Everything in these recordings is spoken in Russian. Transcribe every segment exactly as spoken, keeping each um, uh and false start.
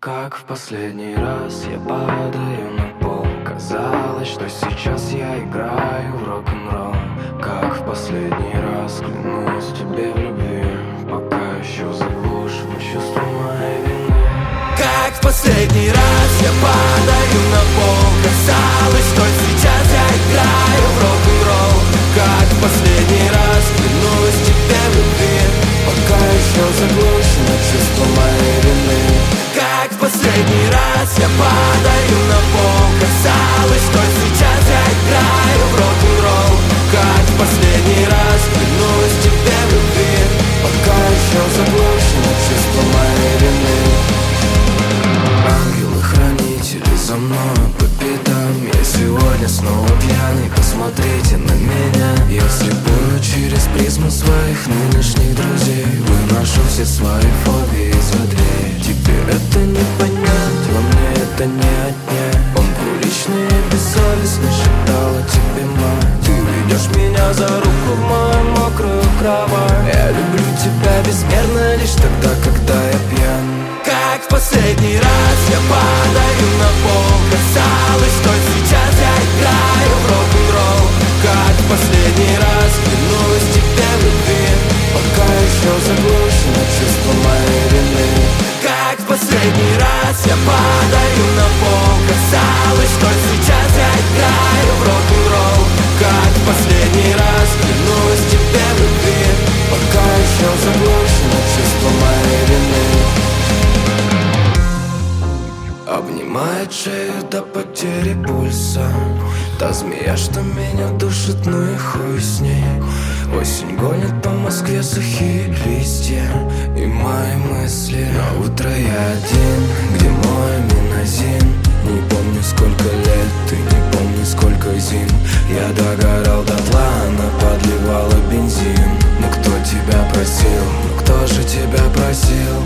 Как в последний раз я падаю на пол. Казалось, что сейчас я играю в рок-н-ролл. Как в последний раз клянусь тебе в любви, пока еще заглушиваю чувство моей вины. Как в последний раз я падаю на пол. Казалось, что сейчас я играю в рок-н-ролл. Как в последний раз клянусь тебе в любви, пока еще заглушено чувство моей вины. Как в последний раз я падаю на пол. Казалось, что сейчас я играю в рок-н-ролл. Как в последний раз клянусь тебе в любви, пока еще заглушено чувство моей вины. Ангелы-хранители за мной по пятам. Я сегодня снова пьяный, посмотрите на меня. Я слепую через призму своих нынешних друзей выношу все свои фобии за дверь. Теперь это не понять, во мне это не отнять. Он двуличный и бессовестный, шептала тебе мать. Ты ведешь меня за руку в мою мокрую кровать. Я люблю тебя безмерно лишь тогда, когда я пьян. Как в последний раз я падаю на пол. Казалось, что сейчас я играю в рок-н-ролл. Как в последний раз клянусь тебе в любви, пока еще заглушено чувство моей вины. Как в последний раз я падаю на пол. Казалось, что сейчас я играю в рок-н-ролл. Как в последний раз клянусь тебе в любви, пока еще заглушено чувство моей вины. Обнимает шею до потери пульса. Та змея, что меня душит, ну и хуй с ней. Осень гонит по Москве сухие листья и мои мысли. На утро я один, где мой аминозин. Не помню сколько лет, ты не помни сколько зим. Я догорал дотла, она подливала бензин. Ну кто тебя просил, ну кто же тебя просил?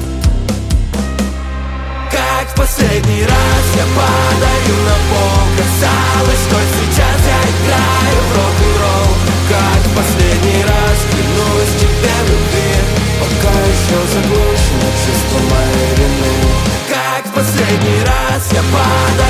Как в последний раз я падаю на пол. Казалось, что сейчас я играю в рок-н-ролл. Как в последний раз клянусь тебе в любви, пока еще заглушено чувство моей вины. Как в последний раз я падаю